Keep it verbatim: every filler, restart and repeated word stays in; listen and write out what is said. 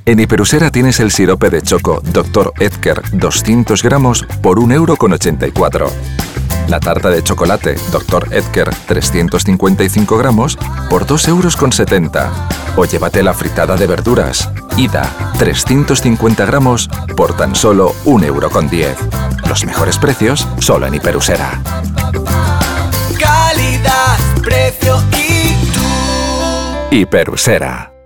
En Hiperusera tienes el sirope de choco doctor Edgar doscientos gramos por un euro con ochenta y cuatro. La tarta de chocolate doctor Edgar trescientos cincuenta y cinco gramos por dos euros con setenta. O llévate la fritada de verduras Ida trescientos cincuenta gramos por tan solo un euro con diez. Los mejores precios solo en Hiperusera. Calidad, precio y tú. Hiperusera.